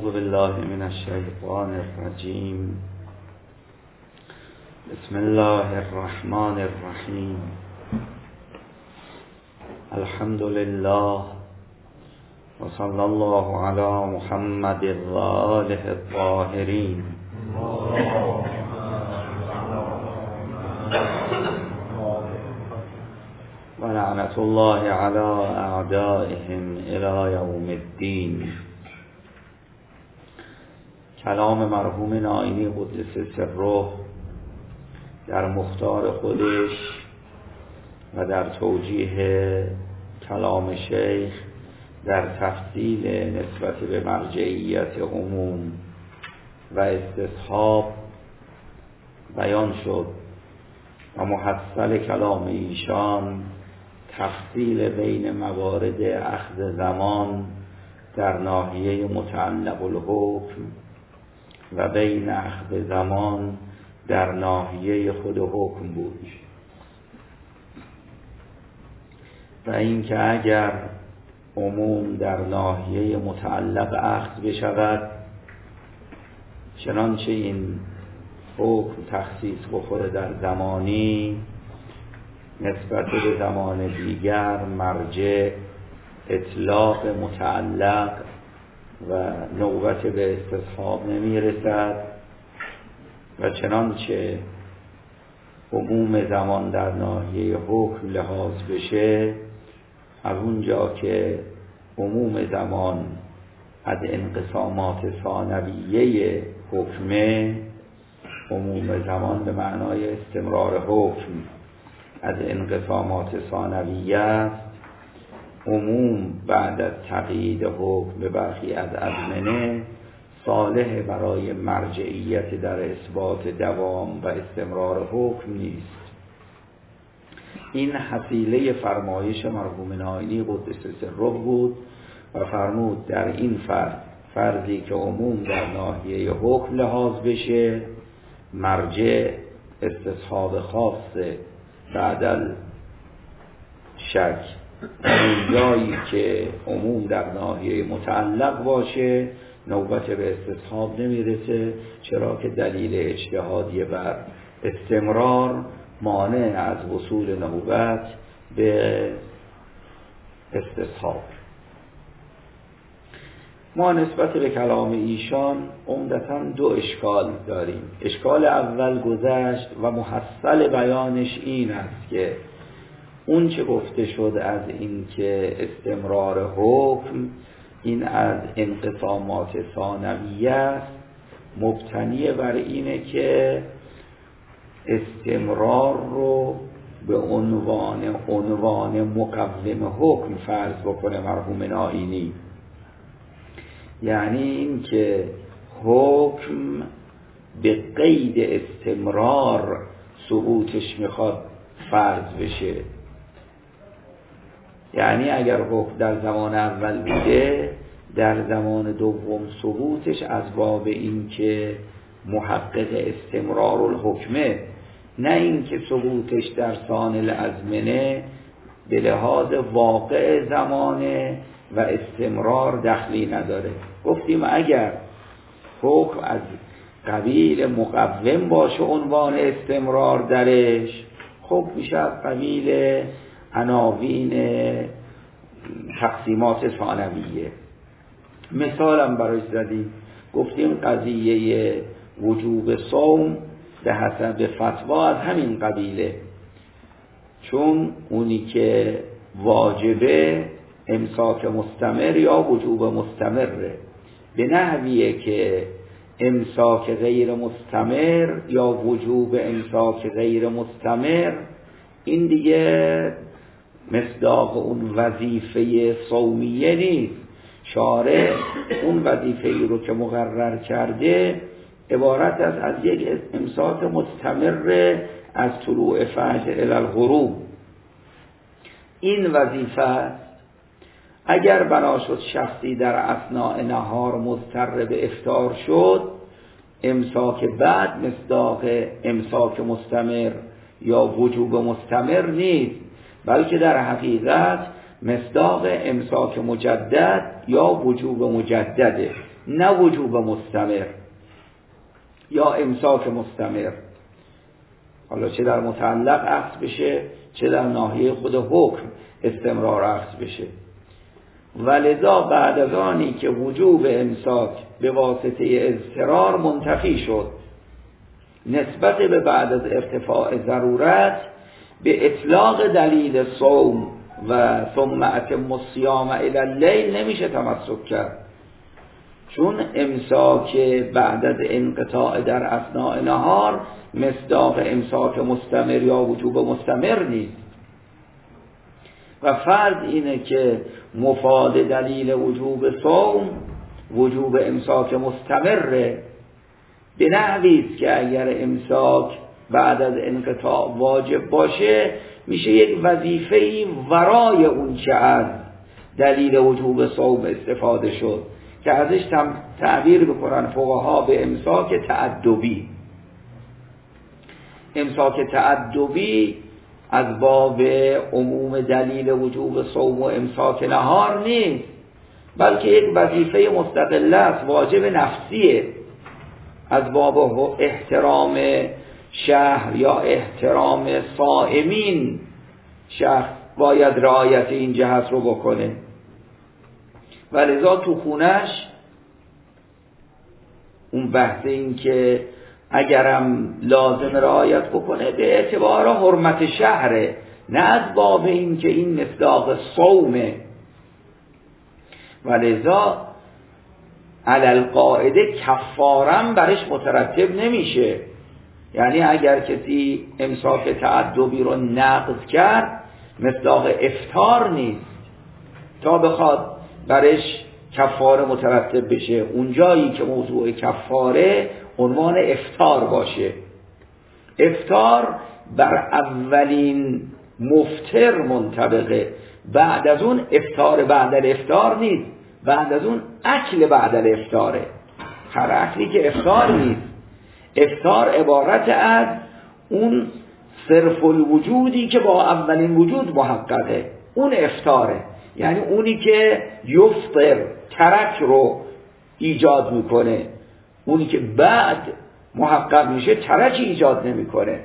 اعوذ بالله من الشیطان الرجیم. بسم الله الرحمن الرحیم. الحمد لله و صلی الله علی محمد و آله الطاهرین. و لعنت الله علی اعدائهم الی یوم الدین. کلام مرحوم نائینی قدس سره در مختار خودش و در توجیه کلام شیخ در تفصیل نسبت به مرجعیت عموم و استصحاب بیان شد و محصل کلام ایشان تفصیل بین موارد اخذ زمان در ناحیه متعلق الحکم و بین اخذ زمان در ناحیه خود حکم بود و اینکه اگر عموم در ناحیه متعلق اخذ بشود چنانچه این حکم تخصیص بخوره در زمانی نسبت به زمان دیگر مرجع اطلاق متعلق و نوبت به استصحاب نمی رسد و چنانچه عموم زمان در ناحیه حکم لحاظ بشه از اونجا که عموم زمان از انقسامات ثانویه حکمه، عموم زمان به معنای استمرار حکم از انقسامات ثانویه است، عموم بعد از تقیید حکم به برخی از ازمنه صالح برای مرجعیت در اثبات دوام و استمرار حکم نیست. این حصیله فرمایش مرحوم نائینی قدس سره بود و فرمود در این فرضی که عموم در ناحیه حکم لحاظ بشه مرجع استصحاب خاصه بعد شک، اون جایی که عموم در ناحیه متعلق باشه نوبت به استصحاب نمیرسه، چرا که دلیل اجتهادی بر استمرار مانع از وصول نوبت به استصحاب. ما نسبت به کلام ایشان عمدتاً دو اشکال داریم. اشکال اول گذشت و محصل بیانش این است که اون چه گفته شد از این که استمرار حکم این از انقسامات ثانویه است مبتنی بر اینه که استمرار رو به عنوان مقوم حکم فرض بکنه مرحوم نائینی، یعنی این که حکم به قید استمرار ثبوتش میخواد فرض بشه. یعنی اگر حکم در زمان اول بوده در زمان دوم ثبوتش از باب این که محقق استمرار الحکمه، نه این که ثبوتش در سان الازمنه به لحاظ واقع زمانه و استمرار دخلی نداره. گفتیم اگر حکم از قبیل مقوم باشه عنوان استمرار درش، خب میشه از قبیل عناوین تقسیمات ثانویه. مثالم برای زدیم، گفتیم قضیه وجوب صوم به حسب فتوا از همین قبیله، چون اونی که واجبه امساک مستمر یا وجوب مستمره، به نحویه که امساک غیر مستمر یا وجوب امساک غیر مستمر این دیگه مصداق اون وظیفه صومیه نیست. شارع اون وظیفه رو که مقرر کرده عبارت است از یک امساک مستمر از طلوع فجر الی الغروب. این وظیفه اگر بنا شد شخصی در اثناء نهار مضطر به افطار شد، امساک بعد مصداق امساک مستمر یا وجوب مستمر نیست، بلکه در حقیقت مصداق امساک مجدد یا وجوب مجدده. نه وجوب مستمر یا امساک مستمر، حالا چه در متعلق اخذ بشه چه در ناحیه خود حکم استمرار اخذ بشه. ولذا بعد از آنی که وجوب امساک به واسطه اضطرار منتفی شد نسبت به بعد از ارتفاع ضرورت، به اطلاق دلیل صوم و ثم اتم الصیام الی اللیل نمیشه تمسک کرد، چون امساک بعد از انقطاع در اثناء نهار مصداق امساک مستمر یا وجوب مستمر نیست. و فرض اینه که مفاد دلیل وجوب صوم وجوب امساک مستمره، به نحوی است که اگر امساک بعد از انقطاع واجب باشه میشه یک وظیفه‌ای ورای اون چه از دلیل وجوب صوم استفاده شد که ازش تعبیر بکنن فقها به امساک تعدبی. امساک تعدبی از باب عموم دلیل وجوب صوم و امساک نهار نیست، بلکه یک وظیفه مستقل است، واجب نفسیه، از باب احترام شهر یا احترام صائمین شهر باید رعایت این جهت رو بکنه. ولذا تو خونش اون بحث این که اگرم لازم رعایت بکنه به اعتبار حرمت شهره، نه از باب این که این مصداق صومه. ولذا علل قاعده کفارم برش مترتب نمیشه، یعنی اگر کسی امساک تعدبی رو نقض کرد مصداق افطار نیست تا بخواد برش کفاره مترتب بشه، اونجایی که موضوع کفاره عنوان افطار باشه. افطار بر اولین مفطر منطبقه، بعد از اون افطار بعد الافطار نیست، بعد از اون اکل بعد الافطاره. هر اکلی که افطار نیست. افطار عبارت از اون صرف الوجودی که با اولین وجود محققه، اون افطاره، یعنی اونی که یفطر ترک رو ایجاد میکنه، اونی که بعد محقق میشه ترک ایجاد نمیکنه.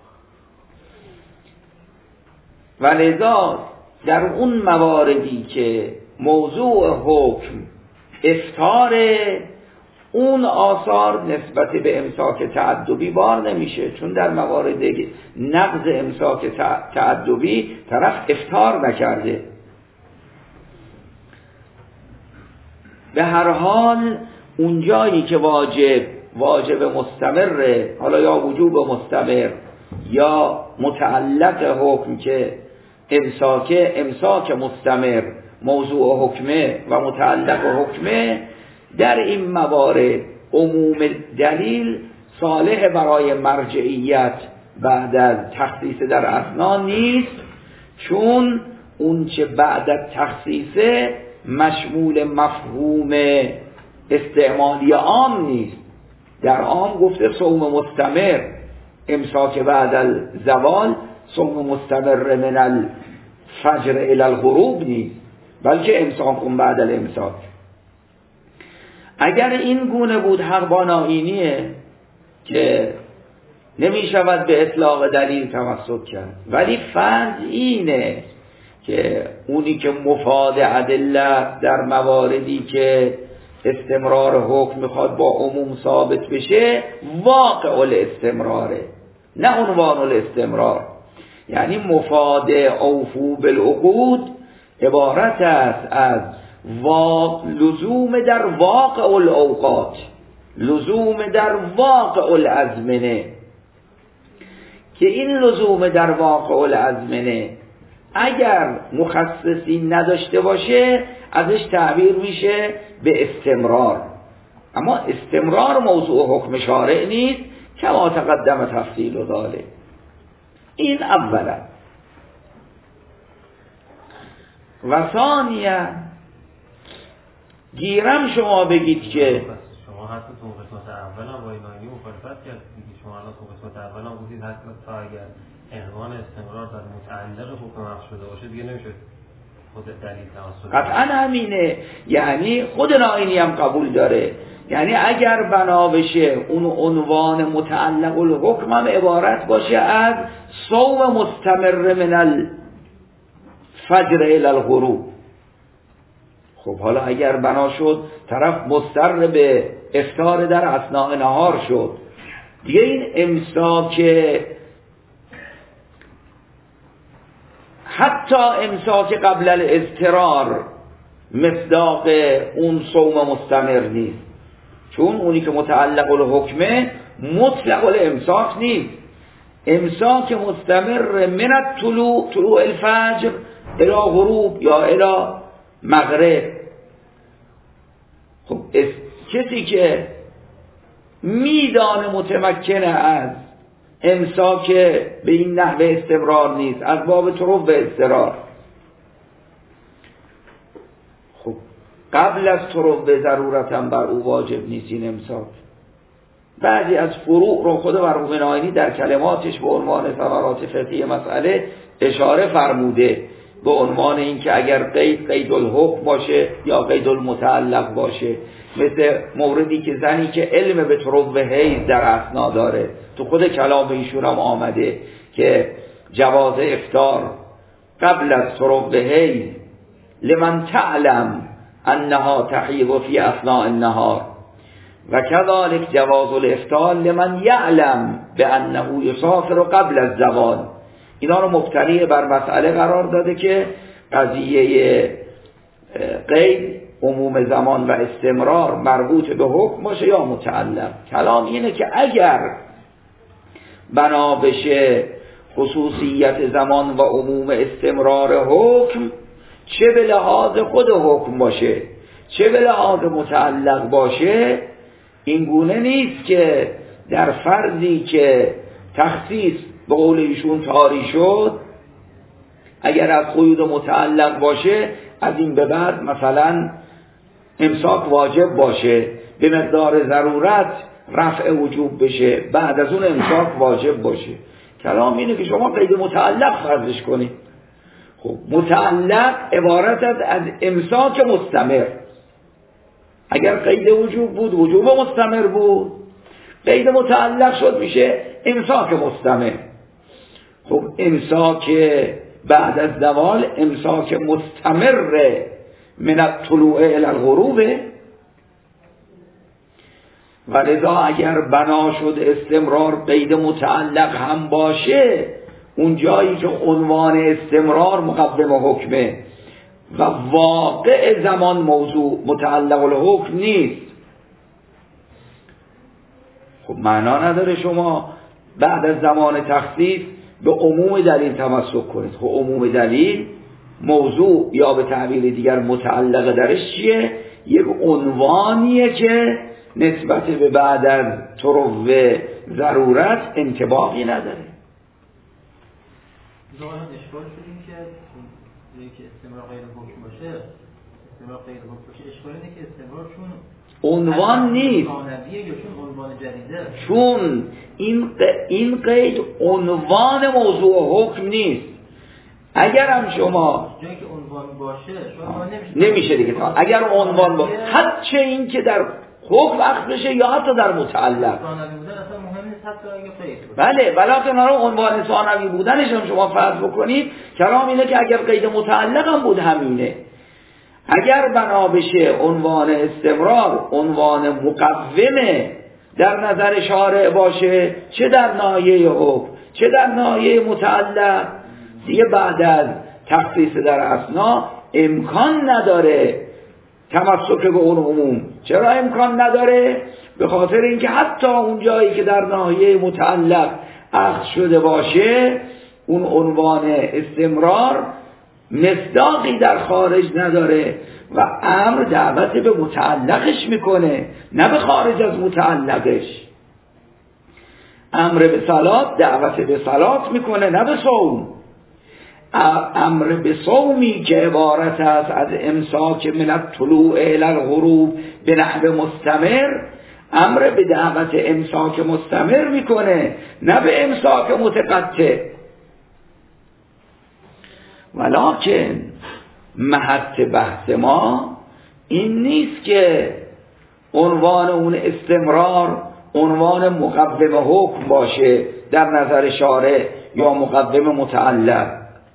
ولذا در اون مواردی که موضوع حکم افطاره، اون آثار نسبت به امساک تعدبی بار نمیشه، چون در موارد نقض امساک تعدبی طرف افطار نکرده. به هر حال اونجایی که واجب مستمره، حالا یا وجوب مستمر یا متعلق حکم که امساک مستمر موضوع حکمه و متعلق حکمه، در این موارد عموم دلیل صالح برای مرجعیت بعد از تخصیص در اثنا نیست، چون اون چه بعد از تخصیصه مشمول مفهوم استعمالی عام نیست. در عام گفته صوم مستمر، امساک بعد الزوال صوم مستمر من الفجر الی الغروب نیست، بلکه امساک بعد الامساک. اگر این گونه بود حق بانائینیه که نمی شود به اطلاق دلیل تمسک کرد، ولی فرض اینه که اونی که مفاد ادله در مواردی که استمرار حکم میخواد با عموم ثابت بشه واقع الاستمراره، نه عنوان الاستمرار. یعنی مفاد اوفو بالعقود عبارت است از لزوم در واقع الاوقات، لزوم در واقع الازمنه، که این لزوم در واقع الازمنه اگر مخصصی نداشته باشه ازش تعبیر میشه به استمرار. اما استمرار موضوع حکم شارع نیست کما تقدم تفصیل و ذالک. این اولا. و ثانیا گیرم شما بگید که شما حتی تو قسمت اول هم با اینایی مخالفت کرد، شما الان تو قسمت اول هم بودید حتی تا اگر عنوان استمرار در متعلق حکم عقد شده باشه دیگه نمیشه خود دلیل تعصب قطعا همینه. یعنی خود نائینی هم قبول داره، یعنی اگر بنا بشه اون عنوان متعلق الحکم هم عبارت باشه از صوم مستمر من الفجر الی الغروب. خب حالا اگر بنا شد طرف مضطر به افطار در اثناء نهار شد، دیگه این امساک حتی امساک قبل الاضطرار مصداق اون صوم مستمر نیست، چون اونی که متعلق الحکمه مطلق الامساک نیست. امساک مستمر من طلوع الفجر الی غروب یا الی مغرب. خب کسی که میدان متمکنه از امساک به این نحوه استمرار نیست، از باب طرق به اضطرار، خب قبل از طرق به ضرورتم بر او واجب نیست این امساک. بعضی از فروع رو خود مرحوم نائینی در کلماتش به عنوان ثمرات فقهی مسئله اشاره فرموده، به عنوان این که اگر قید الحکم باشه یا قید المتعلق باشه، مثل موردی که زنی که علم به طرق حیض در اثنا داره، تو خود کلام ایشون هم آمده که جواز افطار قبل از طرق حیض لمن تعلم انها تحیض فی اثناء النهار و كذلك جواز الافطار لمن یعلم بانه یسافر قبل الزوال. اینا رو مبتنی بر مسئله قرار داده که قضیه قید عموم زمان و استمرار مربوط به حکم باشه یا متعلق. کلام اینه که اگر بنا بشه خصوصیت زمان و عموم استمرار حکم، چه به لحاظ خود حکم باشه چه به لحاظ متعلق باشه، این گونه نیست که در فرضی که تخصیص به قول ایشون طاری شد، اگر از قیود متعلق باشه از این به بعد مثلا امساک واجب باشه، به مقدار ضرورت رفع وجوب بشه، بعد از اون امساک واجب باشه. کلام اینه که شما قید متعلق فرضش کنید. خب متعلق عبارت از امساک مستمر. اگر قید وجوب بود وجوب مستمر بود، قید متعلق شد میشه امساک مستمر. خب امساک بعد از زوال امساک مستمر من الطلوع الی الغروب، و لذا اگر بنا شد استمرار قید متعلق هم باشه، اون جایی که عنوان استمرار مقدم حکمه و واقع زمان موضوع متعلق الحکم نیست، خب معنا نداره شما بعد از زمان تخصیص به عموم دلیل تمسک کنید. خب عموم دلیل موضوع یا به تعبیر دیگر متعلق درش چیه؟ یک عنوانیه که نسبت به بعد از طرق ضرورت انطباقی نداره. ظاهرا اشکال شدیم که استمرار غیر حکم باشه، استمرار غیر حکم باشه، اشکال اینه که استمرار چون عنوان نیست، ثانویه یا چون عنوان جدیده، چون این قید عنوان موضوع حکم نیست. اگر هم شما جایی که عنوان باشه شما نمیشه دیگه، اگر عنوان باشه حتی این که در حکم عقد بشه یا حتی در متعلق ثانوی بودن اصلا مهم نیست، حتی اگه قید بله، ولیکن رو عنوان ثانوی بودنش هم شما فرض بکنید. کلام اینه که اگر قید متعلق هم بود همینه. اگر بنا بشه عنوان استمرار عنوان مقومه در نظر شارع باشه، چه در ناحیه حکم چه در ناحیه متعلق، دیگه بعد از تخصیص در اثنا امکان نداره تمسک به اون عموم. چرا امکان نداره؟ به خاطر اینکه حتی اون جایی که در ناحیه متعلق عقد شده باشه، اون عنوان استمرار مصداقی در خارج نداره و امر دعوت به متعلقش میکنه، نه به خارج از متعلقش. امر به صلات دعوت به صلات میکنه، نه به صوم. امر به صومی که عبارت است از امساک من الطلوع الی الغروب به نحو مستمر، امر به دعوت امساک مستمر میکنه، نه به امساک متقطع. محط بحث ما این نیست که عنوان اون استمرار عنوان مقوم حکم باشه در نظر شارع یا مقوم متعلق،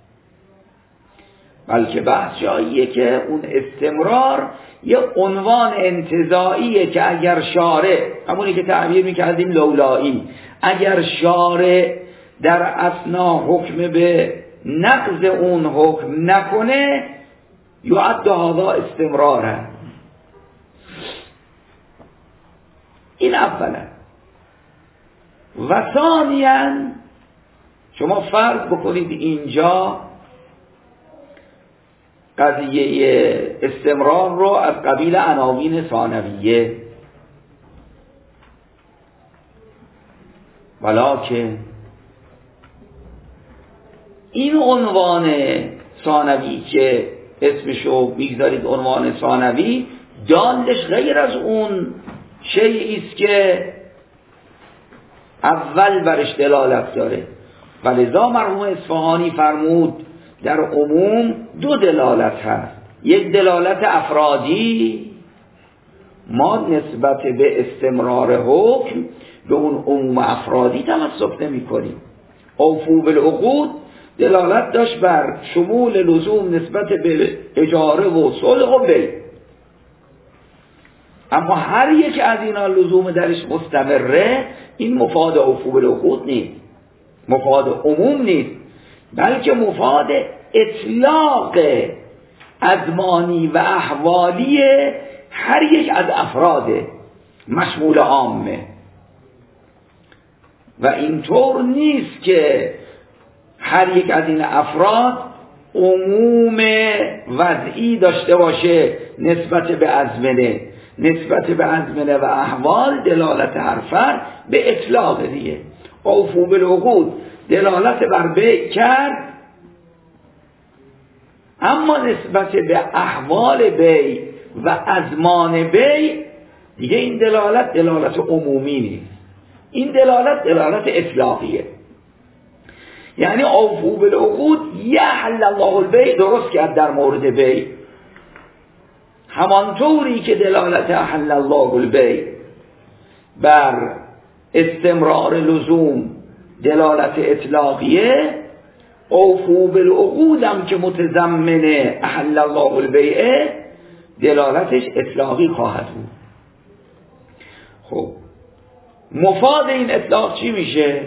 بلکه بحث جاییه که اون استمرار یه عنوان انتزاعیه که اگر شارع، همونی که تعبیر میکردیم لولایی، اگر شارع در اثنا حکم به نقض اون حکم نکنه یعد هذا استمراره. این اولا. و ثانیاً شما فرض بکنید اینجا قضیه استمرار رو از قبیل عناوین ثانویه، ولکن این عنوان ثانوی که اسمشو میگذارید عنوان ثانوی، دالش غیر از اون شیئی است که اول برش دلالت داره. ولذا مرحوم اصفهانی فرمود در عموم دو دلالت هست، یک دلالت افرادی، ما نسبت به استمرار حکم به اون عموم افرادی تمسک نمی کنیم. اوفو بالعقود دلالت داشت بر شمول لزوم نسبت به اجاره و صلح و بیع، اما هر یک از اینا لزوم درش مستمره، این مفاد اوفو بالعقود نیست، مفاد عموم نیست، بلکه مفاد اطلاق ازمانی و احوالی هر یک از افراد مشمول عامه. و اینطور نیست که هر یک از این افراد عموم وضعی داشته باشه نسبت به ازمنه، نسبت به ازمنه و احوال دلالت هر فرد به اطلاق دیگه. اوفو بالعقود دلالت بر بیع کرد، اما نسبت به احوال بیع و ازمان بیع دیگه این دلالت عمومی نیست، این دلالت اطلاقیه. یعنی اوفو بالعقود یحل الله البیع درست کرد در مورد بیع، همانطوری که دلالت احل الله البیع بر استمرار لزوم دلالت اطلاقیه، اوفو بالعقود هم که متضمن احل الله البیع دلالتش اطلاقی خواهد بود. خب مفاد این اطلاق چی میشه؟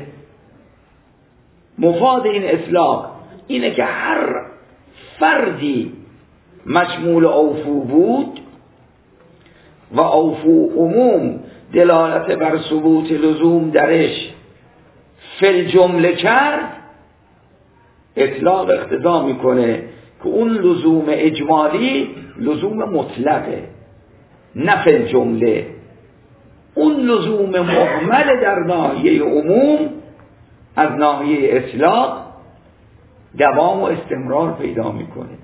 مفاد این اطلاق اینه که هر فردی مشمول اوفو بود و اوفو عموم دلالت بر ثبوت لزوم درش فی جمله کرد، اطلاق اقتضا میکنه که اون لزوم اجمالی لزوم مطلقه، نه فی جمله. اون لزوم محمل در ناحیه عموم از ناحیه اطلاق دوام و استمرار پیدا میکنه.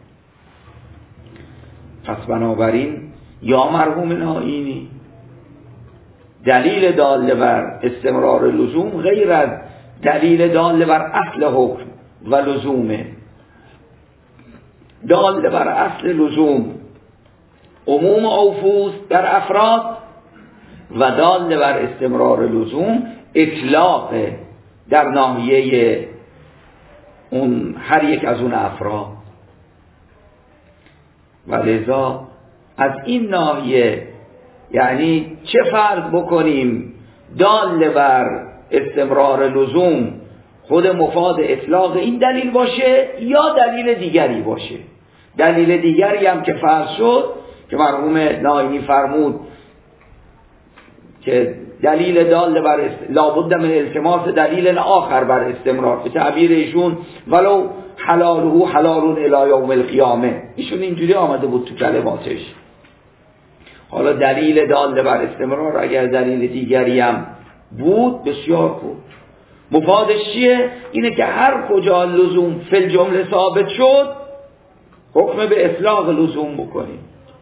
پس بنابراین یا مرحوم نائینی دلیل دال بر استمرار لزوم غیر از دلیل دال بر اصل حکم و لزومه. دال بر اصل لزوم عموم اوفوس در افراد و دال بر استمرار لزوم اطلاق در ناحیه اون هر یک از اون افراد. و لذا از این ناحیه یعنی چه فرق بکنیم دال بر استمرار لزوم خود مفاد اطلاق این دلیل باشه یا دلیل دیگری باشه. دلیل دیگری هم که فرض شد که مرحوم نائینی فرمود که دلیل دال بر لابد من التماس دلیل آخر بر استمرار، به تعبیر ایشون ولو حلاله حلال الی یوم القیامه، ایشون اینجوری آمده بود تو کلماتش. حالا دلیل دال بر استمرار اگر دلیل دیگری هم بود بسیار خوب. مفادش چیه؟ اینه که هر کجا لزوم فی الجمله ثابت شد حکم به اطلاق لزوم بکنیم،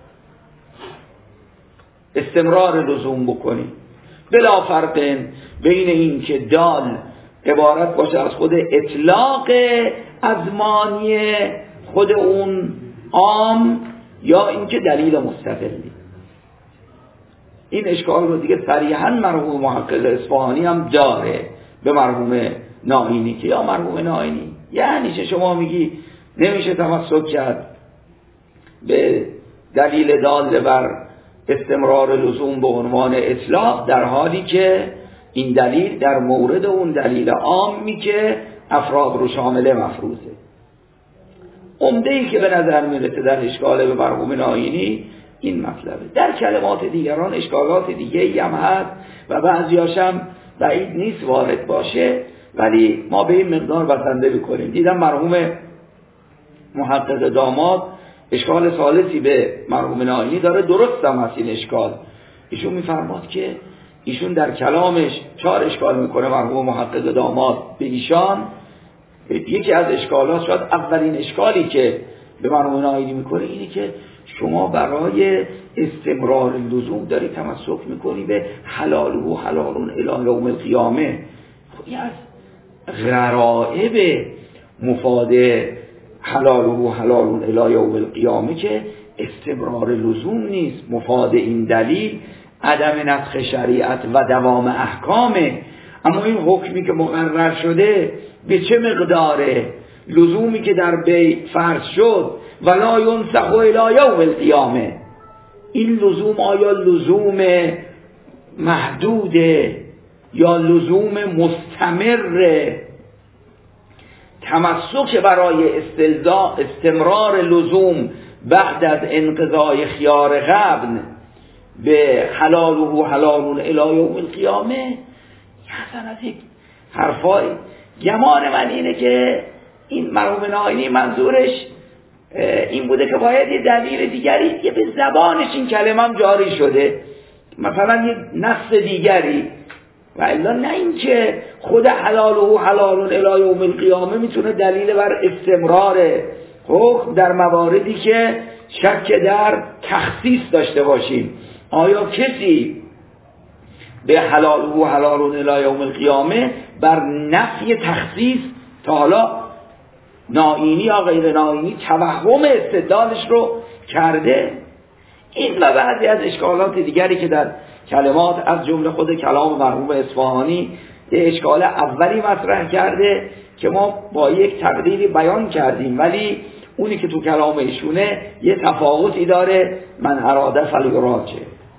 استمرار لزوم بکنیم، بلا فرق بین این که دال عبارت باشه از خود اطلاق ازمانی خود اون عام یا اینکه دلیل مستقلی. این اشکال رو دیگه صریحاً مرحوم محقق اصفهانی هم داره به مرحوم نائینی که یا مرحوم نائینی یعنی چه شما میگی نمیشه تمسک کرد به دلیل دال بر استمرار لزوم به عنوان اطلاق در حالی که این دلیل در مورد اون دلیل عامی که افراد رو شامل مفروضه. عمده‌ای که به نظر میرسه در اشکال به مرحوم نائینی این مطلبه. در کلمات دیگران اشکالات دیگه‌ای هم هست و بعضیاش هم بعید نیست وارد باشه، ولی ما به این مقدار بسنده بکنیم. دیدم مرحوم محقق داماد اشکال ثالثی به مرحوم نائینی داره، درست هم هست این اشکال. ایشون میفرماد که ایشون در کلامش 4 اشکال میکنه مرحوم محقق داماد به ایشان. یکی از اشکالات شاید اولین اشکالی که به مرحوم نائینی میکنه اینه که شما برای استمرار لزوم داری تمسک میکنی به حلال و حلالون الی یوم القیامه. خب این از غرائب مفاد حلال و حلالون الی یوم القیامه که استمرار لزوم نیست. مفاد این دلیل عدم نسخ شریعت و دوام احکامه. اما این حکمی که مقرر شده به چه مقداره؟ لزومی که در بیع فرض شد ولا ینسخ الی یوم القیامه، این لزوم آیا لزوم محدوده یا لزوم مستمر؟ تمسک برای استمرار لزوم بعد از انقضای خیار قبل به حلال و حلالون الی یوم القیامه حسن از یک حرفای. گمان من اینه که این مرحوم نائینی منظورش این بوده که باید یه دلیل دیگری که به زبانش این کلمه هم جاری شده، مثلا یه نص دیگری، و الا نه این که خود حلال و حلالون الی یوم القیامه میتونه دلیل بر استمرار حکم در مواردی که شک در تخصیص داشته باشیم. آیا کسی به حلال و حلالون الی یوم القیامه بر نفی تخصیص تا حالا نائینی یا غیر نائینی توهم استدلالش رو کرده؟ این و بعضی از اشکالات دیگری که در کلمات از جمله خود کلام مرحوم اصفهانی یه اشکال اولی مطرح کرده که ما با یک تقدیری بیان کردیم، ولی اونی که تو کلام ایشونه یه تفاوتی داره. من اراده فلیراجع.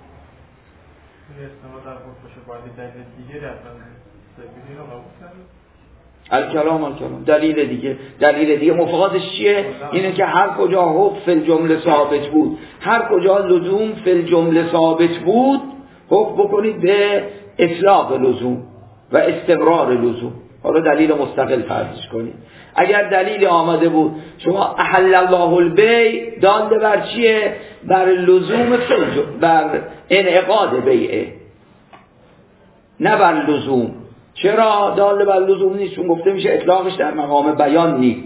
الکلام دلیل دیگه مفادش چیه؟ اینه که هر کجا حکم فی الجمله ثابت بود، هر کجا لزوم فی الجمله ثابت بود، حکم بکنید به اطلاق لزوم و استمرار لزوم. حالا دلیل مستقل فرضش کنید. اگر دلیل آمده بود شما احل الله البیع، دال بر چیه؟ بر لزوم بر انعقاد بیعه، نه بر لزوم. چرا دال بر لزوم نیست؟ چون گفته میشه اطلاقش در مقام بیان نیست.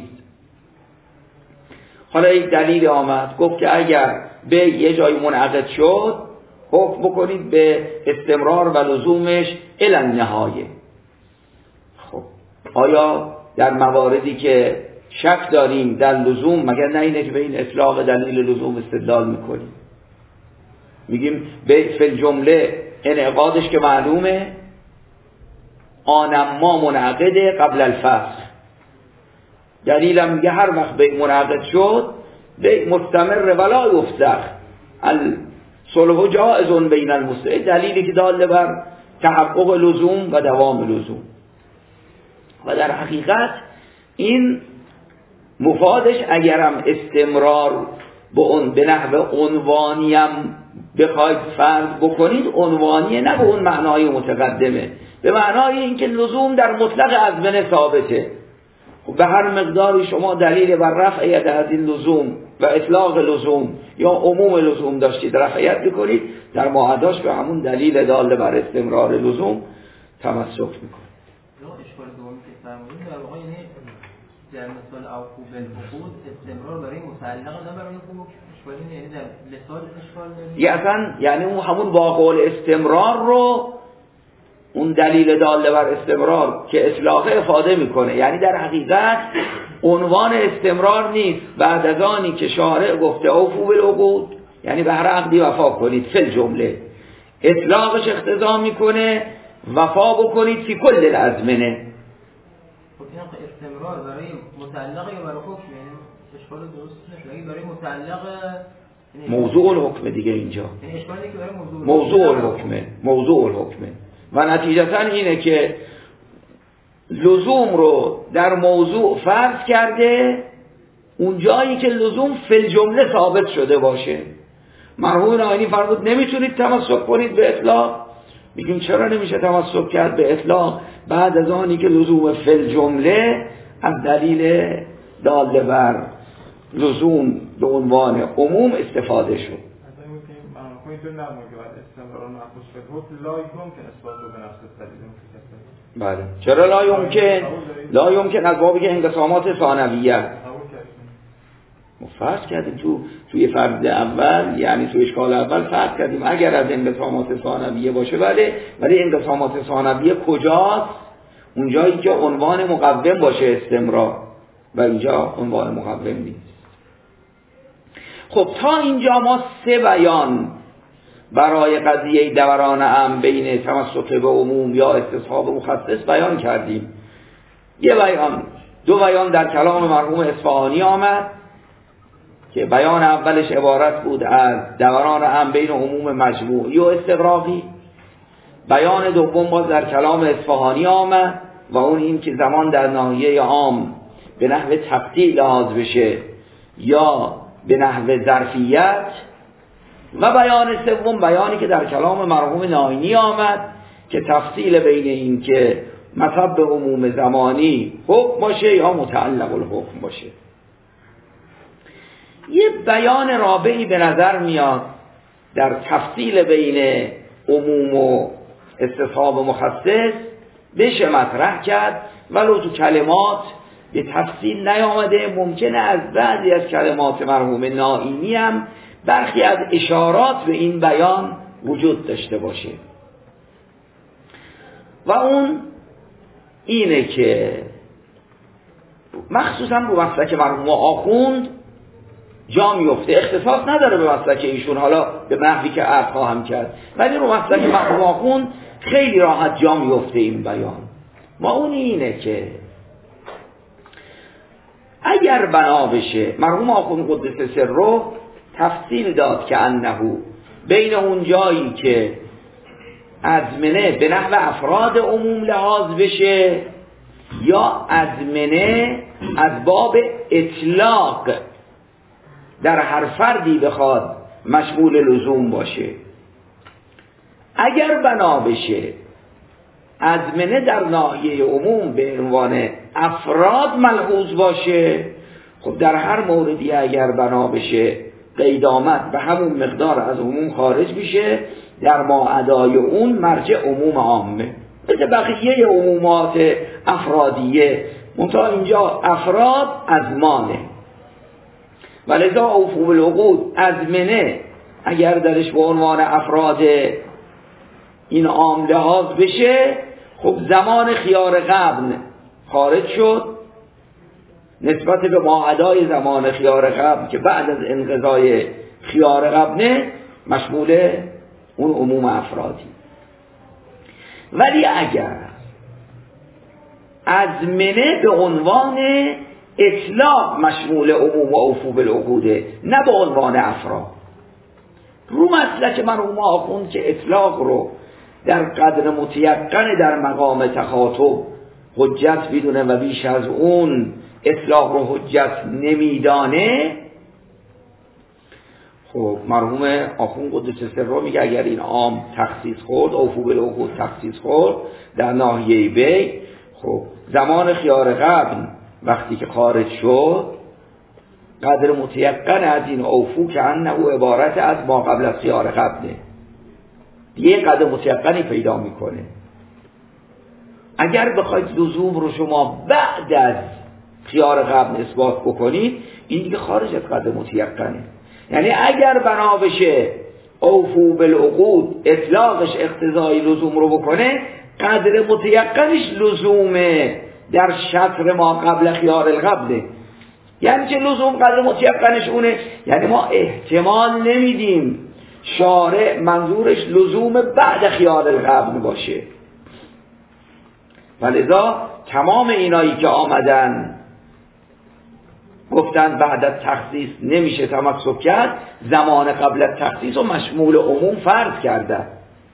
حالا یک دلیل آمد گفت که اگر بیع یه جای منعقد شد حکم بکنید به استمرار و لزومش الی النهایه. خب آیا در مواردی که شک داریم در لزوم مگر نه اینه که به این اطلاق دلیل لزوم استدلال میکنیم؟ میگیم بیع فی الجمله انعقادش که معلومه، آنما منعقده قبل الفسخ. دلیلم میگه هر وقت بیع منعقد شد بیع مستمر ولا یفسخ، الصلح جائز بین المسلمین، دلیلی که دال بر تحقق لزوم و دوام لزوم. و در حقیقت این مفادش اگرم استمرار به نحو عنوانی هم بخواید فرض بکنید، عنوانیه نه به اون معنای متقدمه، به معنای اینکه لزوم در مطلق ازمنه ثابته. خب به هر مقداری شما دلیل بر رفعیت از این لزوم و اطلاق لزوم یا عموم لزوم داشتید رفعیت بکنید، در معاداش به همون دلیل دال بر استمرار لزوم تمسک میکنید. اشکال دومی که فرمودید در واقع یعنی در مثال اوفو بالعقود استمرار برای متعلق نه برای حقوق، اشکال اینه یعنی در مثال اشکال دارید یعنی اون همون واقع استمرار رو اون دلیل دال بر استمرار که اطلاق افاده میکنه. یعنی در حقیقت عنوان استمرار نیست بعد از آنی که شارع گفته اوفوا بالعقود، یعنی به هر عقدی وفا کنید، فی الجمله اطلاقش اقتضا میکنه وفا بکنید فی کل الازمنه. خب این استمرار برای متعلق یا برای حکم؟ یعنی اشکال درست نشه برای متعلق موضوع الحکم دیگه اینجا، یعنی اشکالی که برای موضوع الحکمه و نتیجتا اینه که لزوم رو در موضوع فرض کرده اون جایی که لزوم فی الجمله ثابت شده باشه. مرحوم ناینی فرمود نمیتونید تمسک کنید به اطلاق. میگیم چرا نمیشه تمسک کرد به اطلاق بعد از آنی که لزوم فی الجمله از دلیل داله بر لزوم به عنوان عموم استفاده شد. بله چرا لا یمکن؟ لا یمکن از بابی که انقسامات ثانویه فرض کردیم توی فرض اول، یعنی توی اشکال اول فرض کردیم اگر از انقسامات ثانویه باشه بله، ولی انقسامات ثانویه کجاست؟ اونجایی که عنوان مقوم باشه استمرار و اینجا عنوان مقوم نیست. خب تا اینجا ما 3 بیان برای قضیه دوران عام بین تمسک به عموم یا استصحاب مخصص بیان کردیم. یه بیان، 2 بیان در کلام مرحوم اصفهانی آمد که بیان اولش عبارت بود از دوران عام بین عموم مجموعی و استغراقی. بیان دوم باز در کلام اصفهانی آمد و اون این که زمان در ناحیه عام به نحو تبدیل لحاظ بشه یا به نحو ظرفیت. و بیان سوم بیانی که در کلام مرحوم ناینی آمد که تفصیل بین این که مطلب به عموم زمانی حکم باشه یا متعلق الحکم باشه. یه بیان رابعی به نظر میاد در تفصیل بین عموم و استصحاب مخصص بشه مطرح کرد، ولو تو کلمات به تفصیل نیامده. ممکنه از بعضی از کلمات مرحوم ناینی هم برخی از اشارات به این بیان وجود داشته باشه و اون اینه که مخصوصا رو مسلک مرحوم آخوند جا میفته، اختصاص نداره به مسلک ایشون حالا به محوی که عرض خواهم کرد، ولی رو مسلک مرحوم آخوند خیلی راحت جا میفته این بیان. ما اون اینه که اگر بنا بشه مرحوم آخوند قدس سره تفصیل داد که انهو بین اون جایی که ازمنه به نحو افراد عموم لحاظ بشه یا ازمنه از باب اطلاق در هر فردی بخواد مشمول لزوم باشه. اگر بنا بشه ازمنه در ناحیه عموم به عنوان افراد ملحوظ باشه، خب در هر موردی اگر بنا بشه قید آمد به همون مقدار از عموم خارج میشه، در ماعدای اون مرجع عموم عامه مثل بقیه عمومات افرادیه، منتها اینجا افراد ازمانه. ولذا اوفوا بالعقود ازمنه اگر درش به عنوان افراد این عام لحاظ بشه، خب زمان خیار قبل خارج شد نسبت به ماعدای زمان خیار قبل که بعد از انقضای خیار قبل مشمول اون عموم افرادی. ولی اگر ازمنه به عنوان اطلاق مشمول عموم و اوفوا بالعقوده نه به عنوان افراد، رو مسلک مرحوم آخوند که اطلاق رو در قدر متیقن در مقام تخاطب حجت بدونه و بیش از اون اطلاق رو حجت نمیدانه، خب مرحوم آخوند قدس سره میگه اگر این عام تخصیص خورد، اوفوا بالعقود تخصیص خورد در ناحیه بی، خب زمان خیار قبل وقتی که خارج شد قدر متیقن از این اوفو که انه عبارت از ما قبل از خیار قبله، یه قدر متیقنی پیدا میکنه. اگر بخواید لزوم رو شما بعد از خیار قبل اثبات بکنید این دیگه خارج از قدر متیقنه. یعنی اگر بنا بشه اوفوا بالعقود اطلاقش اقتضای لزوم رو بکنه، قدر متیقنش لزوم در شطر ما قبل خیار القبله. یعنی چه لزوم قدر متیقنش اونه؟ یعنی ما احتمال نمیدیم شارع منظورش لزوم بعد خیار القبل باشه. ولذا تمام اینایی که آمدن گفتن بعد از تخصیص نمیشه تمسک کرد، زمان قبل از تخصیص و مشمول عموم فرض کردن.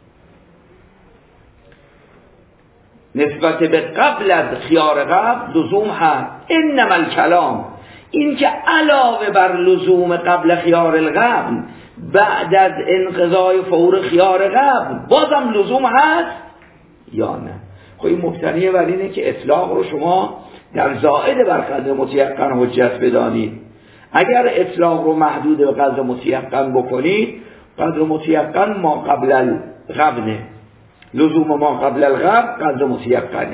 نسبت به قبل از خیار قبل لزوم هست. انما الکلام، این که علاوه بر لزوم قبل خیار القبل بعد از انقضای فور خیار قبل بازم لزوم هست یا نه؟ خب این مبتنیه بر اینه که اطلاق رو شما در زائد بر قدر متیقن حجت بدانید. اگر اطلاق رو محدود به قدر متیقن بکنید، قدر متیقن ما قبل القبله، لزوم ما قبل القبل قدر متیقنه.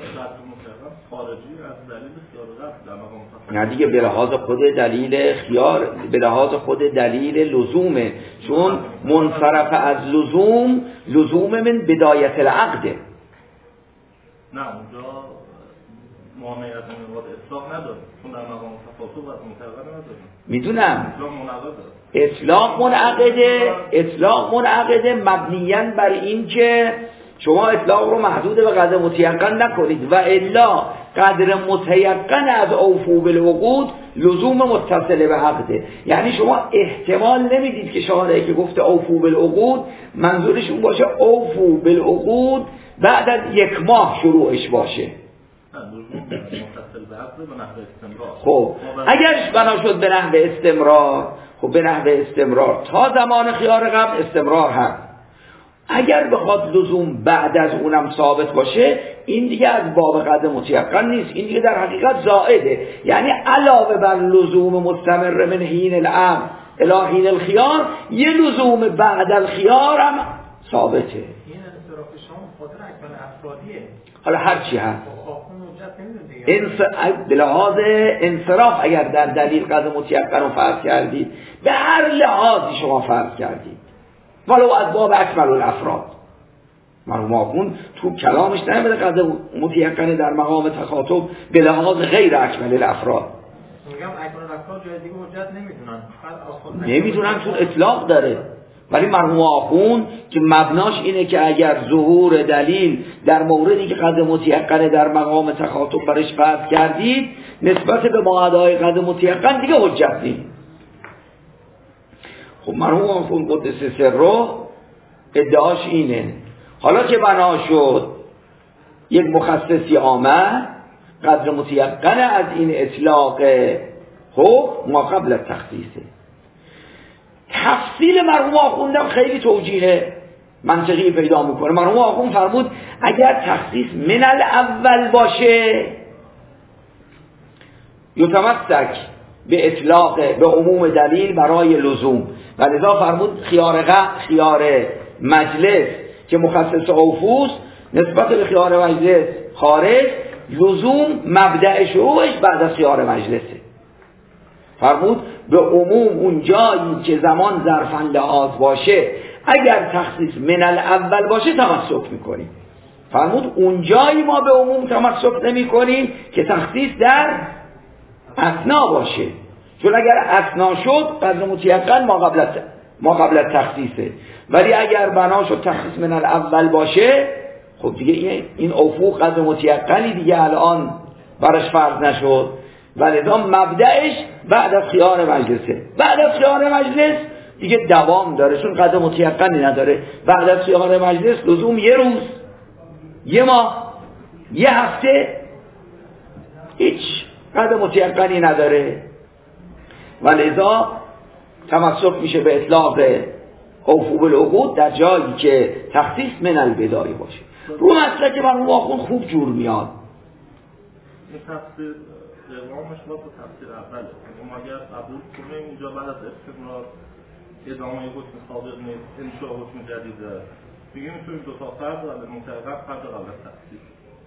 نه دیگه به لحاظ خود دلیل خیار، به لحاظ خود دلیل لزومه، چون منصرف از لزوم من بدایت العقده. نه اونجا مانعیت مواد اطلاق نداره، چون در مقام تفاصل و متقابل نداره. میدونم اطلاق منعقده مبنیاً بر این که شما اطلاق رو محدود به قدر متیقن نکنید و الا قدر متیقن از اوفو بالعقود لزوم متصل به عقده. یعنی شما احتمال نمیدید که شارعی که گفته اوفو بالعقود منظورش اون باشه اوفو بالعقود بعد از 1 ماه شروعش باشه. خب اگرش بنا شد به نحو استمرار، خب به نحو استمرار تا زمان خیار قبل استمرار هست. اگر بخواد لزوم بعد از اونم ثابت باشه، این دیگه از باب قدر متیقن نیست، این دیگه در حقیقت زائده. یعنی علاوه بر لزوم مستمر من حین الامر الی حین الخیار، یه لزوم بعد الخیار هم ثابته. این انصراف شما خاطر اکمال افرادیه. حالا هر چی هست به لحاظ انصراف اگر در دلیل قدر متیقن رو فرض کردید، به هر لحاظی شما فرض کردید، ولو از باب اکمل الافراد، مرحوم آخوند تو کلامش نمیده قدر متیقن در مقام تخاطب به لحاظ غیر اکمل الافراد. میگم اکمل الافراد جای دیگه حجت نمیدونن چون اطلاق داره. ولی مرحوم آخوند که مبناش اینه که اگر ظهور دلیل در موردی که قدر متیقن در مقام تخاطب برش فرض کردید نسبت به معادای قدر متیقن دیگه حجت نیست. خب مرحوم آخوند قدس سره ادعاش اینه، حالا که بنا شد یک مخصصی آمد قدر متیقن از این اطلاق حکم ما قبل از تخصیصه. تفصیل مرحوم آخوندم خیلی توجیه منطقی پیدا میکنه. مرحوم آخوند فرمود اگر تخصیص من الاول باشه یتمسک به اطلاق به عموم دلیل برای لزوم، و لذا فرمود خیار مجلس که مخصص اوفوس نسبت به خیار مجلس خارج لزوم مبدأ شروعش بعد از خیار مجلسه. فرمود به عموم اون جایی که زمان ظرفاً لحاظ باشه اگر تخصیص من الاول باشه تمسک میکنیم. فرمود اون جایی ما به عموم تمسک نمی کنیم که تخصیص در اثنا باشه، چون اگر اثنا شد قدر متیقن ما قبل از تخصیصه. ولی اگر بنا شد تخصیص من الاول باشه، خب دیگه این افق قدر متیقنی دیگه الان برش فرض نشد، ولذا مبدأش بعد از خیار مجلسه. بعد از خیار مجلس دیگه دوام داره، چون قدر متیقنی نداره. بعد از خیار مجلس لزوم 1 روز، 1 ماه، 1 هفته هیچ قدر متیقنی نداره، ولذا تمسک میشه به اطلاق اوفو بالعقود در جایی که تخصیص من البدایه باشه. رو مسئله که مرحوم آخوند خوب جور میاد. این تفسیر دوامش با تفسیر اوله، ما اگر قبول کنیم اینجا بعد از استمرار ادامه حکم سابق نیست، انشاء حکم جدیده، میگیم توی 2 تا فرض قبل متوقف فرض قبل از تفسیر.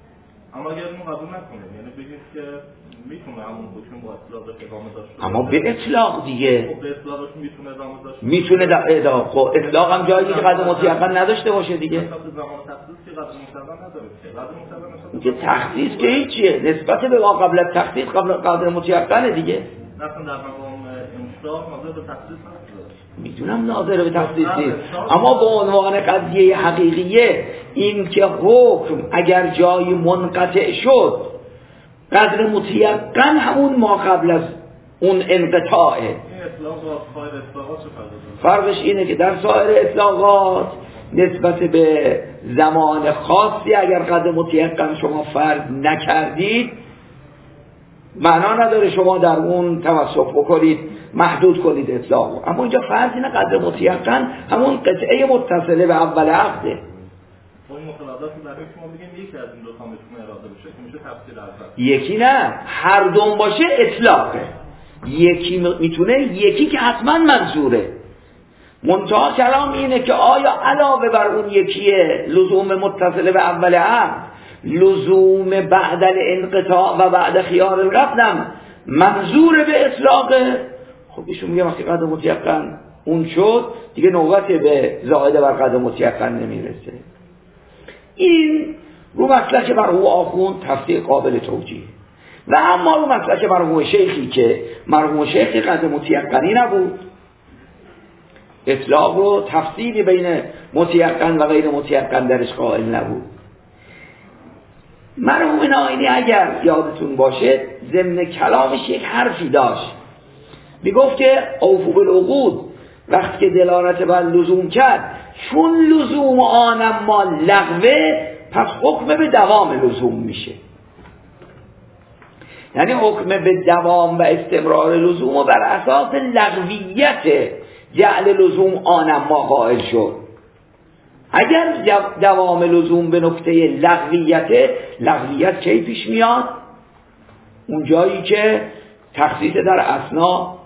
اما اگر اینو قبول نکنیم یعنی بگید که میتونه همون حکم با اطلاقش ادامه داشته اما به اطلاق دیگه خب به اطلاقش میتونه ادامه داشته میتونه ادامه خب اطلاق هم جایی که قدر مطلقاً نداشته باشه دیگه مثلا زمان تخصیص که قدر مطلقاً نداره که قدر مطلقاً که تخصیص که هیچیه نسبت به ما قبل از تخصیص قبل قدر مطلقاً دیگه مثلا در مقام انشاء ناظر به تخصیص هست میدونم ناظر به تخصیص نیست اما به عنوان قضیه حقیقیه این که حکم اگر جایی منقطع شد قدر متیقن همون ما قبل از اون انقطاعه. این اطلاق با سایر اطلاقات چه فرقی داره؟ فرقش اینه که در سایر اطلاقات نسبت به زمان خاصی اگر قدر متیقن شما فرض نکردید معنا نداره شما در اون توسط بکنید محدود کنید اطلاق. اما اینجا فرض اینه قدر متیقن همون قطعه متصله به اول عقده. این متضادات در شما بگیم یکی از این دو تا میتونه اراده بشه که میشه تفسیر اول. یکی نه هر دو باشه اطلاقه. یکی میتونه یکی که حتما منظوره. منتها کلام اینه که آیا علاوه بر اون یکیه لزوم متصله به اول عقد لزوم بعد الانقطاع و بعد خیار القبض منظور به اطلاقه. خب ایشون میگه وقتی قدر متیقن اون شد دیگه نوبت به زائده بر قدر متیقن نمیرسه. این رو مسلک مرحوم آخوند تفسیر قابل توجیه و اما رو مسلک مرحوم شیخی که مرحوم شیخ قدر متیقنی نبود اطلاق رو تفصیلی بین متیقن و غیر متیقن درش قائل نبود. مرحوم نائینی اگر یادتون باشه ضمن کلامش یک حرفی داشت میگفت که اوفوا بالعقود وقتی که دلالت بر لزوم کرد چون لزوم آن ما لغوه پس حکم به دوام لزوم میشه. یعنی حکم به دوام و استمرار لزوم و بر اساس لغویت جعل لزوم آن ما قائل شد. اگر دوام لزوم به نکته لغویت کی پیش میاد؟ اون جایی که تخصیص در اثنا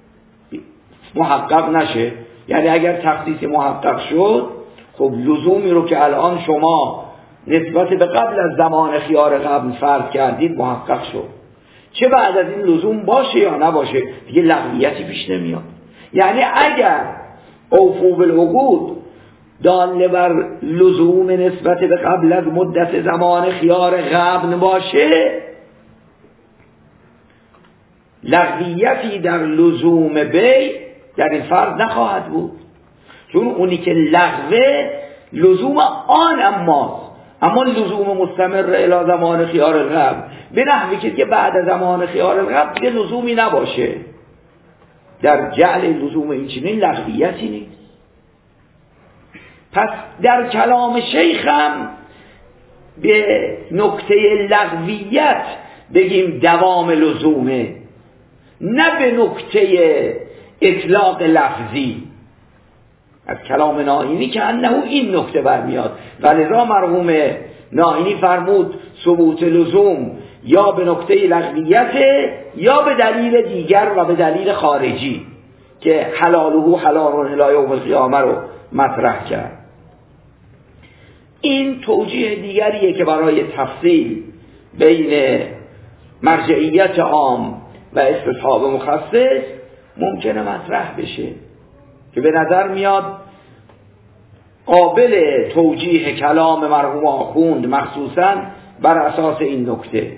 محقق نشه. یعنی اگر تخصیص محقق شد خب لزومی رو که الان شما نسبت به قبل از زمان خیار قبل فرض کردید محقق شد چه بعد از این لزوم باشه یا نباشه دیگه لغویتی پیش نمیاد. یعنی اگر اوفوا بالعقود دال بر لزوم نسبت به قبل از مدت زمان خیار قبل باشه لغویتی در لزوم بی در این فرض نخواهد بود چون اونی که لغوه لزوم آن اما لزوم مستمر الی زمان خیار القبل به نحوی که بعد از زمان خیار القبل دیگه لزومی نباشه. در جعل لزوم این چنین لغویتی نیست. پس در کلام شیخم به نکته لغویت بگیم دوام لزومه نه به نکته اطلاق لفظی. از کلام نائینی که انه این نکته برمیاد و لذا مرحوم نائینی فرمود ثبوت لزوم یا به نکته لغویت یا به دلیل دیگر و به دلیل خارجی که حلاله حلال الی یوم القیامه رو مطرح کرد. این توجیه دیگریه که برای تفصیل بین مرجعیت عام و استصحاب مخصص ممکنه مطرح بشه که به نظر میاد قابل توجیه کلام مرحوم آخوند مخصوصا بر اساس این نکته.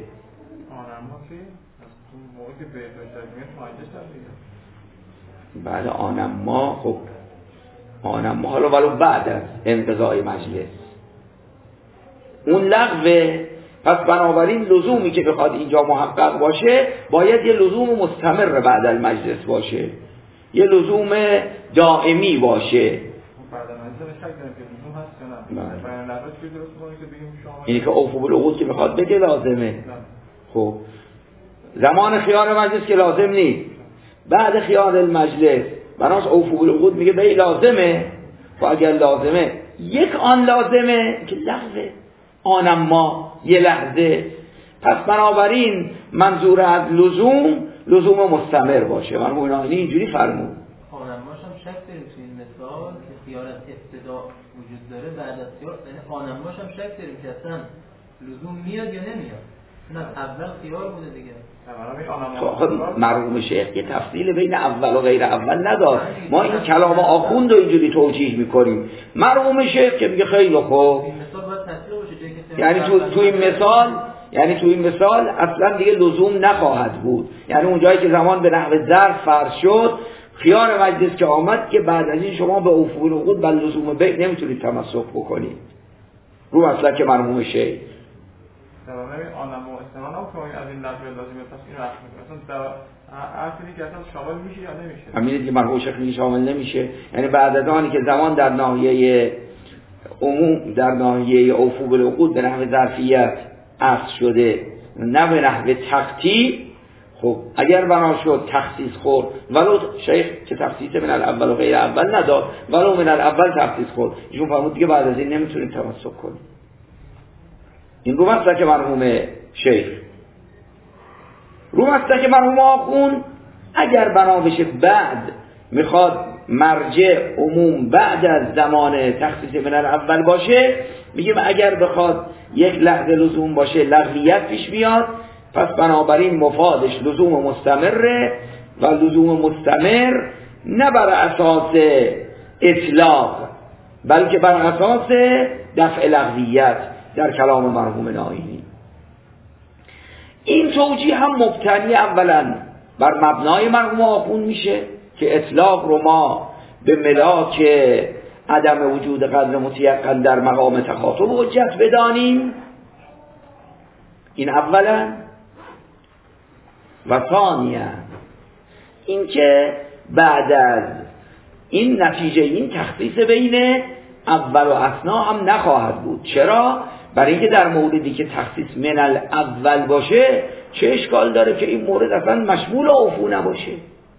بعد آنما خب آنما حالا ولو بعد از انقضای مجلس اون لغوه. پس بنابراین لزومی که بخواد اینجا محقق باشه باید یه لزوم مستمر بعد از مجلس باشه یه لزوم دائمی باشه. اینی که اوفوا بالعقود که بخواد بگه لازمه. خب زمان خیار مجلس که لازم نیست بعد خیار المجلس بناس اوفوا بالعقود میگه به لازمه. و اگر لازمه یک آن لازمه که لحظه آنم ما یه لحظه. پس بنابراین منظور از لزوم مستمر باشه. مرحوم نائینی اینجوری فرمود. آنماش هم شک داریم توی این مثال که خیار ابتدا وجود داره بعد از خیار، یعنی آنماش هم شک داریم که اصلا لزوم میاد یا نمیاد؟ نه اول خیار بوده دیگه. خب مرحوم شیخ که تفصیل بین اول و غیر اول نداد. ما این کلام آخوند رو اینجوری توجیه میکنیم. مرحوم شیخ که میگه خیلی خوب، یعنی تو این مثال اصلا دیگه لزوم نخواهد بود. یعنی اونجایی که زمان به نحو ظرف فرض شد، خیار مجلس که آمد که بعد از این شما به افول العقود بل لزوم بیع نمیتونید تمسک بکنید. رو اصلا که مرحوم شیخ تمام آنم و استنان هم که از این لفظ لازمه پس این رفت میکنه اصلا اصلی که اصلا شامل میشه یا نمیشه؟ همینه که مرحوم شیخ میگه شامل نمیشه. یعنی بعد از آنی که زمان در ناحیه عموم در ناحیه اوفو بالعقود به نحو ظرفیت اصل شده نه به نحو تقطیع، خب اگر بنا شد تخصیص خورد ولو شیخ که تخصیص من الاول و غیر اول نداد، ولو من الاول تخصیص خورد، ایشون فرمود دیگه بعد از این نمیتونیم تمسک کنیم. این رو مسلک مرحوم شیخ. رو مسلک مرحوم آخوند اگر بنا بشه بعد میخواد مرجع عموم بعد از زمان تخصیص من الاول باشه، میگیم اگر بخواد یک لحظه لزوم باشه لغویت پیش میاد، پس بنابراین مفادش لزوم مستمره و لزوم مستمر نه بر اساس اطلاق بلکه بر اساس دفع لغویت در کلام مرحوم نائینی. این توجیه هم مبتنی اولا بر مبنای مرحوم آخوند میشه که اطلاق رو ما به ملاک عدم وجود قدر متیقن در مقام تخاطب حجت بدانیم. این اولا. و ثانیا این که بعد از این نتیجه این تخصیص بین اول و اثنا هم نخواهد بود. چرا؟ برای اینکه در موردی که تخصیص من الاول باشه چه اشکال داره که این مورد اصلا مشمول اوفو نباشه؟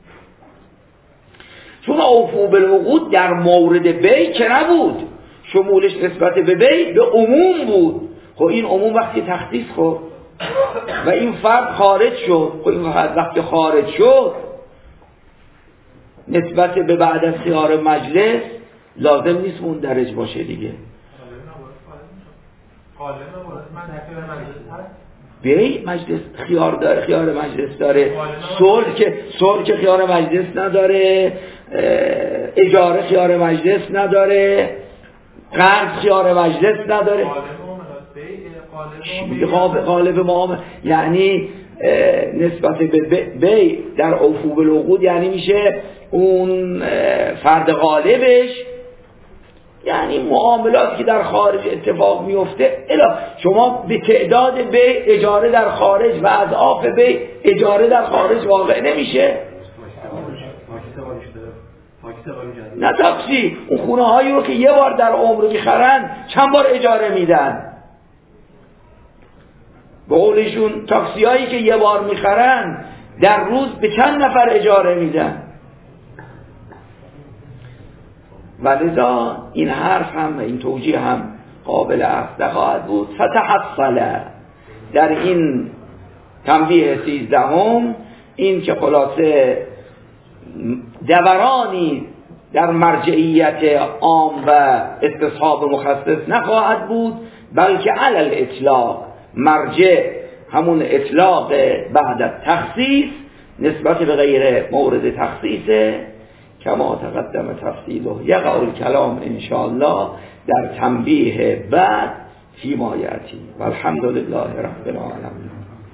چون اوفو بالعقود در مورد بیع که نبود، شمولش نسبت به بیع به عموم بود. خب این عموم وقتی تخصیص خورد و این فرد خارج شد، خب این وقتی خارج شد نسبت به بعد از خیار مجلس لازم نیست مندرج باشه دیگه. بیع مجلس خیار داره، خیار مجلس داره، صلح که خیار مجلس نداره، اجاره خیار مجلس نداره، قرض خیار مجلس نداره. غالب معامله یعنی نسبت به بیع در اوفو بالعقود یعنی میشه اون فرد غالبش، یعنی معاملاتی که در خارج اتفاق میفته. الا شما به تعداد بیع اجاره در خارج و اضعاف بیع اجاره در خارج واقع نمیشه. نه تاکسی اون خونه هایی رو که یه بار در عمر میخرن چند بار اجاره میدن. به قولشون تاکسی هایی که یه بار میخرن در روز به چند نفر اجاره میدن. و لذا این حرف هم این توجیه هم قابل اخذ خواهد بود. فتحصل در این تنبیه 13 این که خلاصه دورانی در مرجعیت عام و استصحاب مخصص نخواهد بود، بلکه علی الاطلاق مرجع همون اطلاق بعد از تخصیص نسبت به غیر مورد تخصیصه کما تقدم تفصیله. یقع الکلام انشاءالله در تنبیه بعد فیما یأتی و الحمد لله رب العالمین.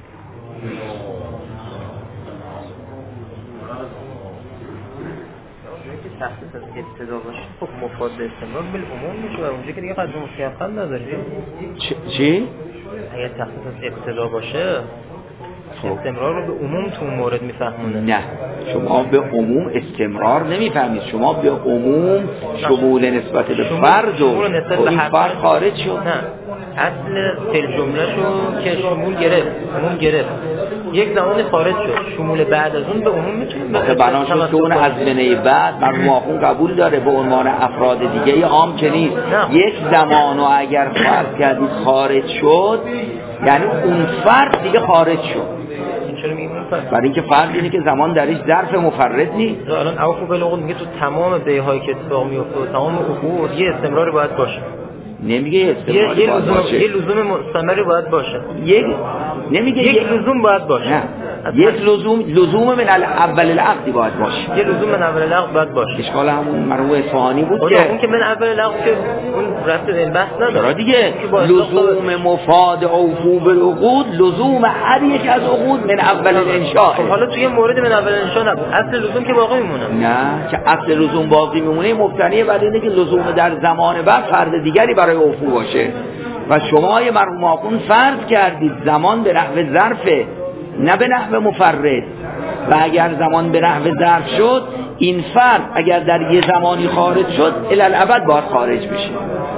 تخصیص از ابتدا باشه خب مفاد استمرار بالعموم میشه و اونجا که دیگه قدر متیقن نداریم. چی؟ اگر تخصیص از ابتدا باشه استمرار رو به عموم تو اون مورد میفهمونه. نه شما به عموم استمرار نمیفهمید، شما به عموم شمول نسبت به فرد و این فرد خارج شد. نه اصل فعل جمله شو که شمول گرفت، عموم گرفت، یک زمان خارج شد، شمول بعد از اون به عموم میتونیم بنا شد که اون ازمنه بعد مرحوم قبول داره به عنوان افراد دیگه عام که نیست. یک زمانو اگر فرض کردید خارج شد یعنی اون فرد دیگه خارج شد. برای اینکه فرق اینه که زمان درش ظرف مفرد نیست. الان اوفو بالعقود میگه تو تمام بیع‌هایی که اتفاق میفته و تمام عقود یه استمرار باید باشه. نمیگه استمراری باید باشه. یه لزوم مستمری باید باشه. نمیگه یک لزوم باید باشه. نه. یک لزوم من اول العقد باید باشه. یه لزوم من اول العقد باید باشه. اشکال همون مرحوم اصفهانی بود که اون که من اول العقد که اون رفت این بحث نداره دیگه. لزوم مفاد اوفو بالعقود لزوم هر یک از عقود من اول الانشاء. حالا توی مورد من اول الانشاء نبود، اصل لزوم که باقی میمونه. نه که اصل لزوم باقی میمونه مبتنی بر اینه که لزوم در زمان بعد فرد دیگری برای اوفو باشه و شما مرحوم آخوند فرض کردید زمان به نحو ظرفه نه به نحو مفرد و اگر زمان به نحو ظرف شد این فرد اگر در یه زمانی خارج شد الالعبد باید خارج بشه.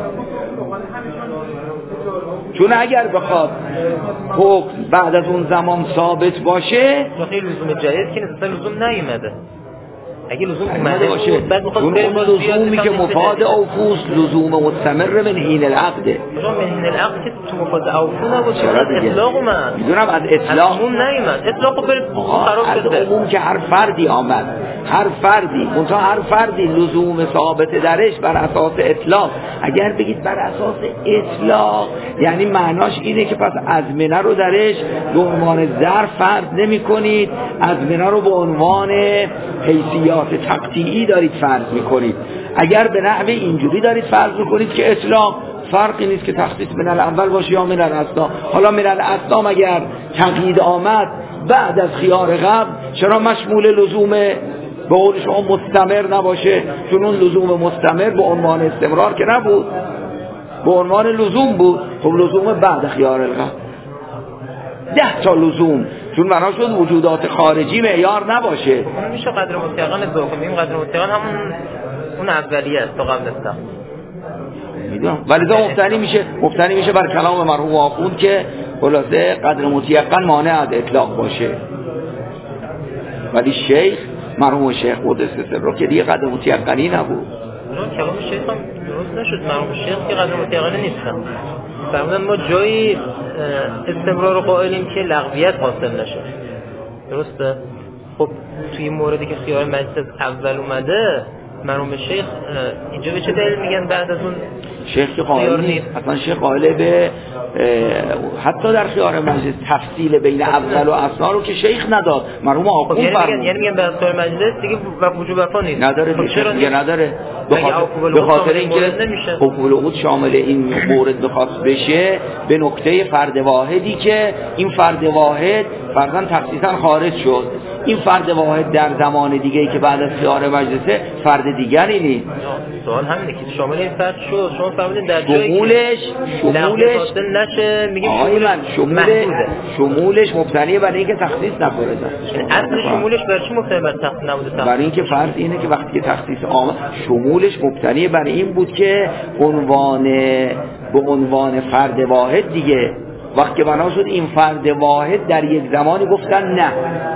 چون اگر بخواد حکم بعد از اون زمان ثابت باشه خیلی لزوم جدید که نسبتا لزوم نیومده. اگه لزوم اومده باشه اون لزومی که مفاد اوفوس لزوم مستمر من حین العقده. من حین العقد که تو مفاد اوفو نبود چرا اطلاق اومد؟ میدونم از اطلاق اون نیومد. اطلاقو خراب شده. از عموم که هر فردی آمد، هر فردی منتها هر فردی لزوم ثابت درش بر اساس اطلاق. اگر بگید بر اساس اطلاق یعنی معناش اینه که پس ازمنه رو درش به عنوان ظرف فرض نمی کنید، ازمنه رو به عنوان حیثیات تقطیعی دارید فرض میکنید. اگر به نحو اینجوری دارید فرض میکنید که اطلاق فرقی نیست که تخصیص من الاول باشه یا من الاثنا. حالا من الاثنا اگر تقیید آمد بعد از خیار قبل چرا مشمول لزوم به قول شما مستمر نباشه؟ چون اون لزوم مستمر به عنوان استمرار که نبود، به عنوان لزوم بود. خب لزوم بعد خیار قبل 10 تا لزوم چون بنا شد وجودات خارجی معیار نباشه. میشه قدر مطلقاً اضافه کنیم. قدر مطلقاً همون اون اولیه است تا قبل است. میدونم ولی مبتنی میشه بر کلام مرحوم آخوند که خلاصه قدر مطلقاً مانع از اطلاق باشه. ولی شیخ مرحوم شیخ قدس سره که دیگه قدر مطلقاًی نبود. کلام شیخ هم درست نشد. مرحوم شیخ که قدر مطلقاً نیستن. فرمودن ما جایی استمرار قائلیم که لغویت حاصل نشه. درسته؟ خب توی موردی که خیار مجلس اول اومده مرحوم شیخ اینجا به چه دلیل میگن بعد از اون شیخ که قائل نیست؟ اصلا شیخ قائل به حتی در خیار مجلس تفصیل بین اول و اثنا رو که شیخ نداد. مرحوم آخوند فرمود یعنی میگن بعد خیار مجلس دیگه وجوب وفا نیست. نداره دیگه نداره. به خاطر اینکه حکم العقود شامل این مورد بخواست بشه به نکته فرد واحدی که این فرد واحد فرضاً تخصیصاً خارج شد. این فرد واحد در زمان دیگه‌ای که بعد از خیار مجلسه فرد دیگری نیست. سوال همینه که شامل این فرد شد. شما فرمودین در جایی شمولش نشه میگیم شمولش مبتنی بر اینکه تخصیص نخوره. اصل شمولش بر چی مبتنی بر تخصیص نبوده؟ برای اینکه فرض اینه که وقتی که تخصیص آمد شمولش مبتنی بر این بود که به عنوان فرد واحد دیگه وقتی بنا شد این فرد واحد در یک زمانی گفتن نه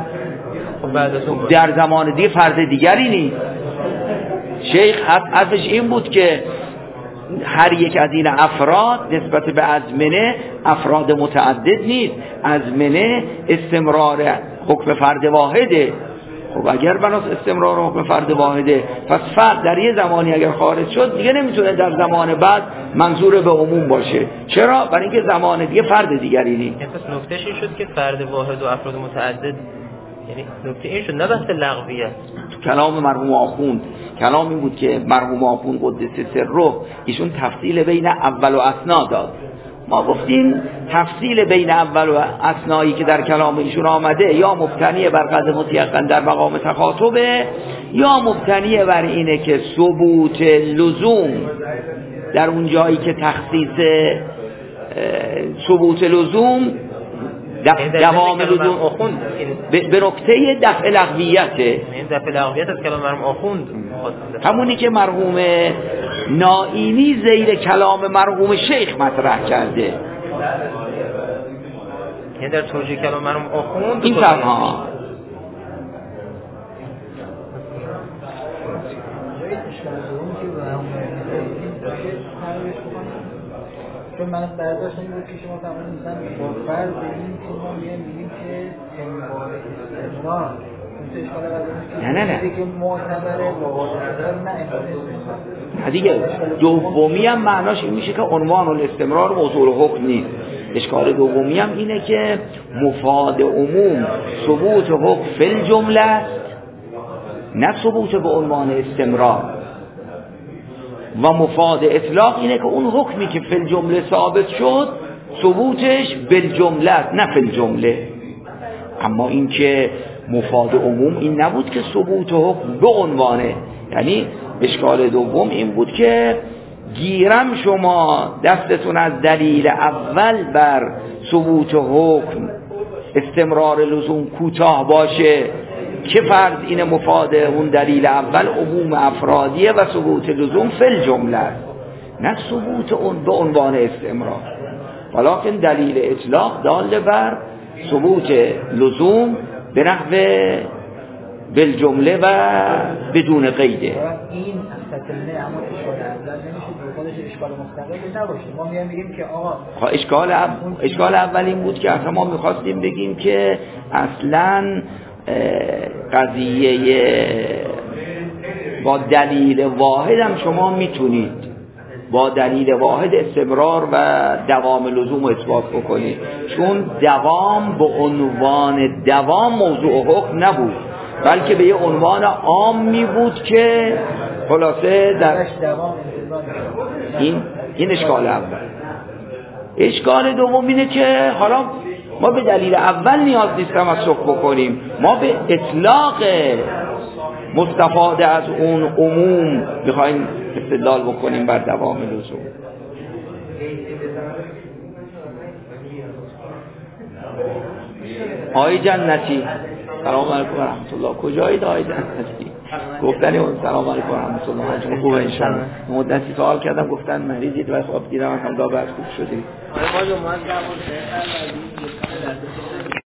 در زمان دیگه فرد دیگری نیست. شیخ حرفش این بود که هر یک از این افراد نسبت به ازمنه افراد متعدد نیست. ازمنه استمرار حکم فرد واحده. خب اگر بناس استمرار حکم فرد واحده پس فرد در یه زمانی اگر خارج شد دیگه نمیتونه در زمان بعد منظور به عموم باشه. چرا؟ برای اینکه زمان دیگه فرد دیگری نیست. پس نکتهش این شد که فرد واحد و افراد متعدد، یعنی نکته این شد نه بحث لغویه. تو کلام مرحوم آخوند کلام این بود که مرحوم آخوند قدس سره ایشون تفصیل بین اول و اثنا داد. ما گفتیم تفصیل بین اول و اثنایی که در کلام ایشون آمده یا مبتنی بر قدر مطلقاً در مقام تخاطبه یا مبتنی بر اینه که ثبوت لزوم در اون جایی که تخصیص ثبوت لزوم دوام لزوم به نکته دفع لغویته. این دفع لغویت از کلام مرحوم آخوند همونی که مرحوم نائینی زیر کلام مرحوم شیخ مطرح کرده. یعنی در توجیه کلام مرحوم آخوند این تنها چون من برداشت این بود که شما فرمودید مثلا با فرض این که ما میگیم که استمرار نه دیگه معتبره نه دیگه دومی هم معناش این میشه که عنوان الاستمرار موضوع الحکم نیست. اشکال دومی هم اینه که مفاد عموم ثبوت حکم فی الجمله است، نه ثبوت به عنوان استمرار. و مفاد اطلاق اینه که اون حکمی که فی الجمله ثابت شد ثبوتش بالجمله است، نه فی الجمله. اما این که مفاد عموم این نبود که ثبوت حکم به عنوانه. یعنی اشکال دوم این بود که گیرم شما دستتون از دلیل اول بر ثبوت حکم استمرار لزوم کوتاه باشه که فرض این مفاد اون دلیل اول عموم افرادیه و ثبوت لزوم فی الجمله است، نه ثبوت اون به عنوان استمرار. ولکن دلیل اطلاق دال بر ثبوت لزوم به نحو بالجمله و بدون قیده. این استدلال اما اشکال اول نمیشه خودش اشکال مستقل نباشه. ما میگیم که آقا اشکال اول این بود که اصلا ما میخواستیم بگیم که اصلا قضیه با دلیل واحد هم شما میتونید با دلیل واحد استمرار و دوام لزوم اثبات بکنید، چون دوام به عنوان دوام موضوع حکم نبود، بلکه به یه عنوان عامی بود که خلاصه در این اشکال اول. اشکال دوم اینه که حالا ما به دلیل اول نیاز نیست تمسک بکنیم، ما به اطلاق مستفاده از اون عموم میخوایم استدلال بکنیم بر دوام لزوم. آقای جنتی سلام علیکم و رحمت الله. کجایید آقای جنتی؟ گفتن اون سلام علیکم و رحمت الله. شما خوبه ان شاء الله؟ مدتی سوال کردم گفتن مریضید و خواب دیدم الحمدلله بعد خوب شدید.